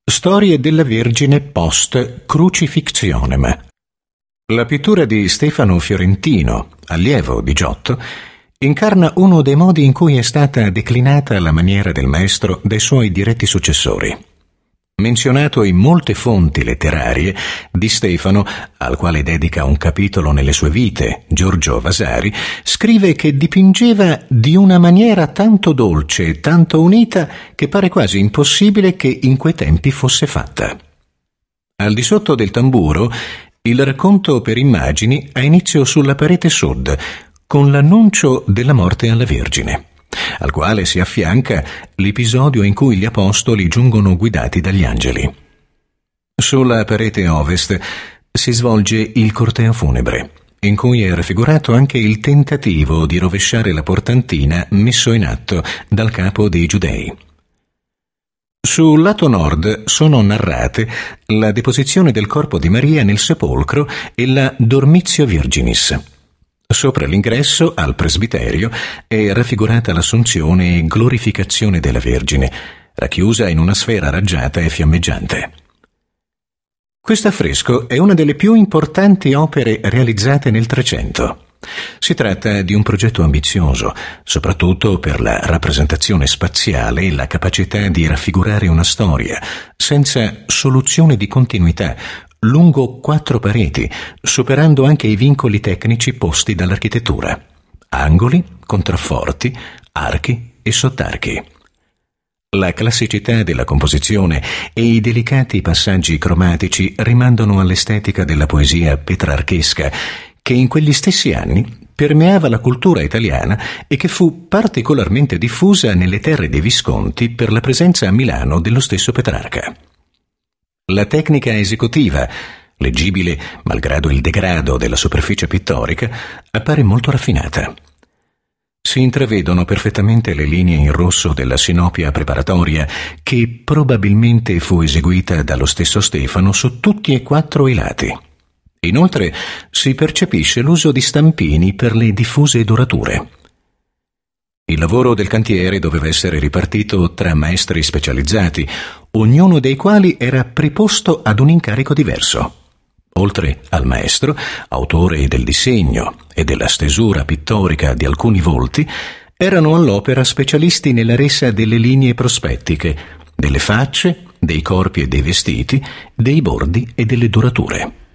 Storie della Vergine post Crucifixionem. La pittura di Stefano Fiorentino, allievo di Giotto, incarna uno dei modi in cui è stata declinata la maniera del maestro dai suoi diretti successori. Menzionato in molte fonti letterarie, di Stefano, al quale dedica un capitolo nelle sue vite, Giorgio Vasari, scrive che dipingeva di una maniera tanto dolce e tanto unita che pare quasi impossibile che in quei tempi fosse fatta. Al di sotto del tamburo, il racconto per immagini ha inizio sulla parete sud, con l'annuncio della morte alla Vergine, al quale si affianca l'episodio in cui gli apostoli giungono guidati dagli angeli. Sulla parete ovest si svolge il corteo funebre, in cui è raffigurato anche il tentativo di rovesciare la portantina messo in atto dal capo dei Giudei. Sul lato nord sono narrate la deposizione del corpo di Maria nel sepolcro e la Dormitio Virginis. Sopra l'ingresso, al presbiterio, è raffigurata l'assunzione e glorificazione della Vergine, racchiusa in una sfera raggiata e fiammeggiante. Questo affresco è una delle più importanti opere realizzate nel Trecento. Si tratta di un progetto ambizioso, soprattutto per la rappresentazione spaziale e la capacità di raffigurare una storia, senza soluzione di continuità, lungo 4 pareti, superando anche i vincoli tecnici posti dall'architettura: angoli, contrafforti, archi e sottarchi. La classicità della composizione e i delicati passaggi cromatici rimandano all'estetica della poesia petrarchesca, che in quegli stessi anni permeava la cultura italiana e che fu particolarmente diffusa nelle terre dei Visconti per la presenza a Milano dello stesso Petrarca. La tecnica esecutiva, leggibile malgrado il degrado della superficie pittorica, appare molto raffinata. Si intravedono perfettamente le linee in rosso della sinopia preparatoria, che probabilmente fu eseguita dallo stesso Stefano su tutti e 4 i lati. Inoltre si percepisce l'uso di stampini per le diffuse dorature. Il lavoro del cantiere doveva essere ripartito tra maestri specializzati, ognuno dei quali era preposto ad un incarico diverso. Oltre al maestro, autore del disegno e della stesura pittorica di alcuni volti, erano all'opera specialisti nella resa delle linee prospettiche, delle facce, dei corpi e dei vestiti, dei bordi e delle dorature.